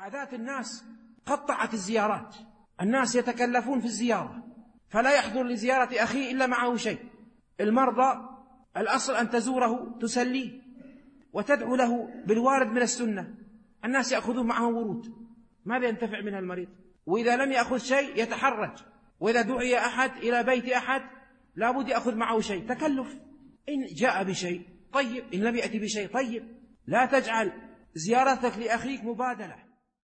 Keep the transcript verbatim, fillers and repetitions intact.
عادات الناس قطعت الزيارات، الناس يتكلفون في الزيارة، فلا يحضر لزيارة أخيه إلا معه شيء. المرضى الأصل أن تزوره تسليه وتدعو له بالوارد من السنة، الناس يأخذون معه ورود، ماذا ينتفع منها المريض؟ وإذا لم يأخذ شيء يتحرج، وإذا دعي أحد إلى بيت أحد لابد يأخذ معه شيء، تكلف. إن جاء بشيء طيب، إن لم يأتي بشيء طيب. لا تجعل زيارتك لأخيك مبادلة.